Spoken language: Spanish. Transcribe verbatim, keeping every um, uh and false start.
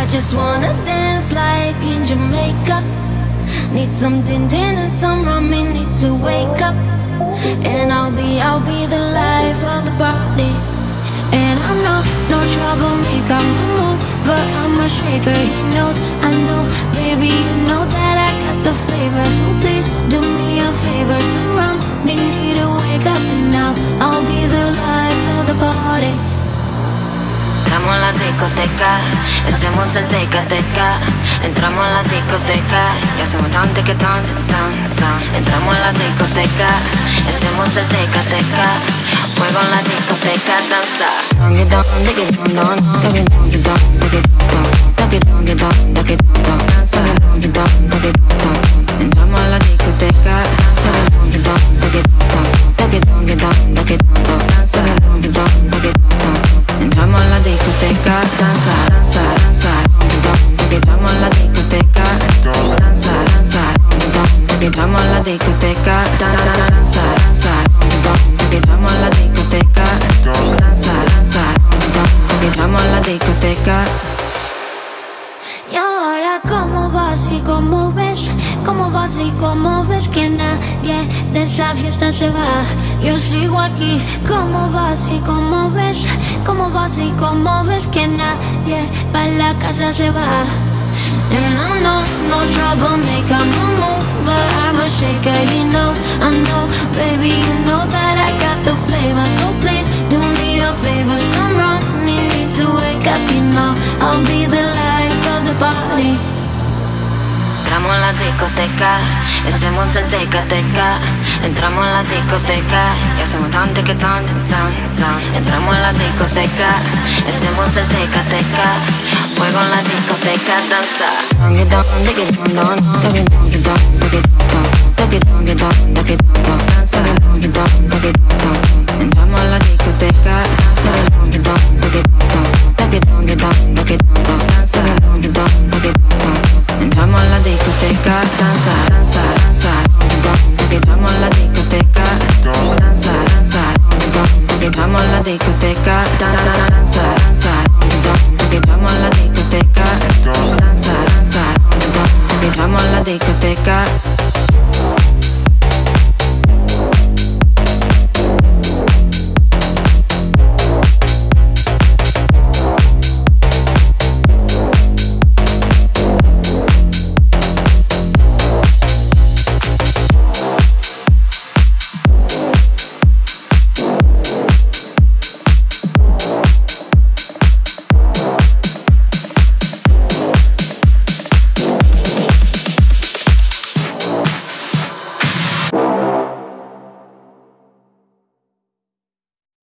just wanna dance like in Jamaica. Need some din din and some rum, me need to wake up. And I'll be, I'll be the life of the party. And I know, no troublemaker, move, but I'm a shaker, he knows, I know. Baby, you know that I got the flavor. So please, do me a favor, some rum, me need to wake up. And now, I'll be the life of the party. Entramos a la discoteca, hacemos el teca-teca. Entramos a la discoteca y hacemos tan teca tan tan tan. Entramos a la discoteca, hacemos el teca-teca. Fuego en la discoteca, danza. Entramos a la discoteca, entramos a la discoteca, danza, danza, danza. Entramos a la discoteca, danza, danza. Entramos a la discoteca, danza, danza. Entramos a la discoteca, danza, danza. Entramos a la discoteca. Y ahora cómo vas y cómo ves, cómo vas y cómo ves que nadie de esa fiesta se va. Yo sigo aquí, cómo vas y cómo ves, cómo vas y cómo ves que nadie pa' la casa se va. And I know, no troublemaker, no mover, I'm a shaker, he knows, I know. Baby, you know that I got the flavor. So please, do me a favor, some rum, me need to wake up, you know. I'll be the life of the party. Entramos a la discoteca, hacemos el teca-teca. Entramos a la discoteca y hacemos tan teca tan tan tan. Entramos a la discoteca, hacemos el teca-teca. Fuego en la discoteca, danza. Entramos a la discoteca, entramos a la discoteca, danza, danza, danza. Entramos a la discoteca, danza, danza. Entramos a la discoteca, danza, danza, danza. Entramos a la discoteca, danza, danza. Entramos a la discoteca.